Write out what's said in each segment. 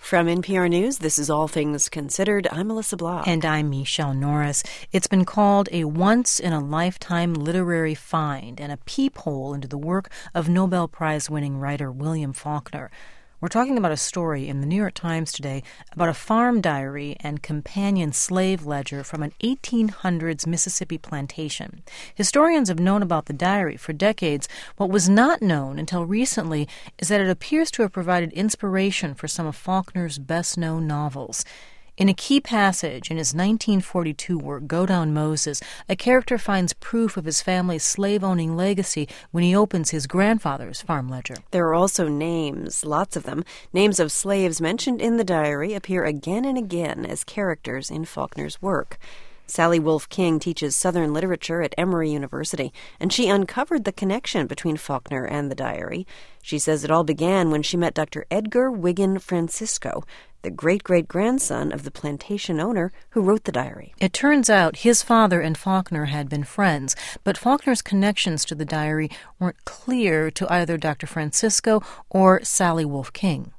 From NPR News, this is All Things Considered. I'm Melissa Block. And I'm Michelle Norris. It's been called a once-in-a-lifetime literary find and a peephole into the work of Nobel Prize-winning writer William Faulkner. We're talking about a story in the New York Times today about a farm diary and companion slave ledger from an 1800s Mississippi plantation. Historians have known about the diary for decades. What was not known until recently is that it appears to have provided inspiration for some of Faulkner's best-known novels. In a key passage in his 1942 work, Go Down Moses, a character finds proof of his family's slave-owning legacy when he opens his grandfather's farm ledger. There are also names, lots of them. Names of slaves mentioned in the diary appear again and again as characters in Faulkner's work. Sally Wolf King teaches Southern literature at Emory University, and she uncovered the connection between Faulkner and the diary. She says it all began when she met Dr. Edgar Wiggin Francisco, the great-great-grandson of the plantation owner who wrote the diary. It turns out his father and Faulkner had been friends, but Faulkner's connections to the diary weren't clear to either Dr. Francisco or Sally Wolf King.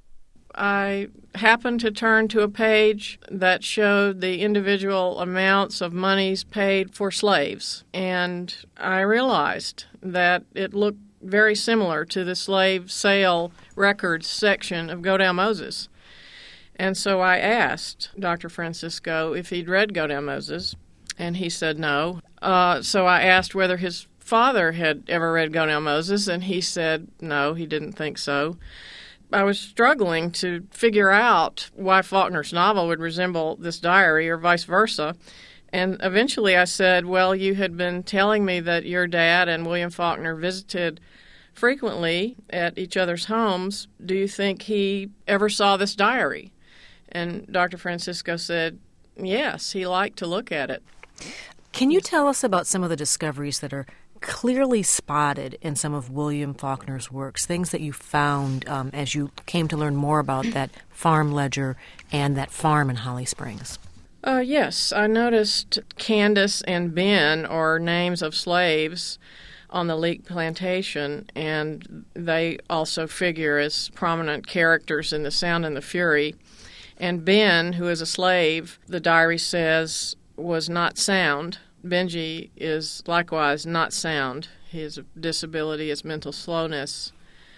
I happened to turn to a page that showed the individual amounts of monies paid for slaves, and I realized that it looked very similar to the slave sale records section of Go Down Moses. And so I asked Dr. Francisco if he'd read Go Down Moses, and he said no. So I asked whether his father had ever read Go Down Moses, and he said no, he didn't think so. I was struggling to figure out why Faulkner's novel would resemble this diary or vice versa. And eventually I said, well, you had been telling me that your dad and William Faulkner visited frequently at each other's homes. Do you think he ever saw this diary? And Dr. Francisco said, yes, he liked to look at it. Can you tell us about some of the discoveries that are clearly spotted in some of William Faulkner's works, things that you found as you came to learn more about that farm ledger and that farm in Holly Springs? Yes, I noticed Candace and Ben are names of slaves on the Leak plantation, and they also figure as prominent characters in The Sound and the Fury. And Ben, who is a slave, the diary says, was not sound. Benji is likewise not sound. His disability is mental slowness.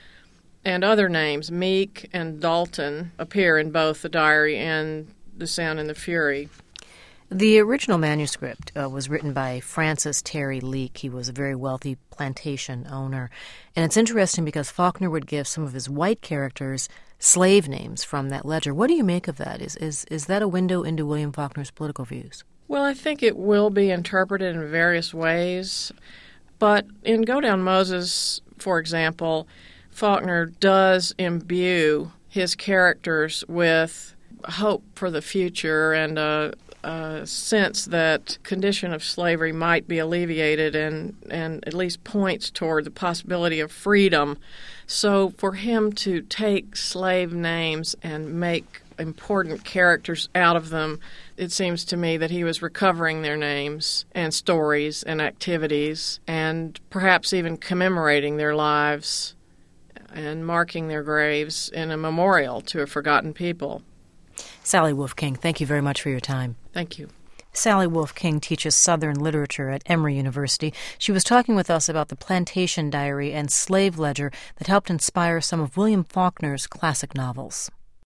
And other names, Meek and Dalton, appear in both the diary and The Sound and the Fury. The original manuscript was written by Francis Terry Leak. He was a very wealthy plantation owner. And it's interesting because Faulkner would give some of his white characters slave names from that ledger. What do you make of that? Is that a window into William Faulkner's political views? Well, I think it will be interpreted in various ways. But in Go Down Moses, for example, Faulkner does imbue his characters with hope for the future and a sense that condition of slavery might be alleviated and at least points toward the possibility of freedom. So for him to take slave names and make important characters out of them, it seems to me that he was recovering their names and stories and activities and perhaps even commemorating their lives and marking their graves in a memorial to a forgotten people. Sally Wolf King, thank you very much for your time. Thank you. Sally Wolf King teaches Southern literature at Emory University. She was talking with us about the plantation diary and slave ledger that helped inspire some of William Faulkner's classic novels.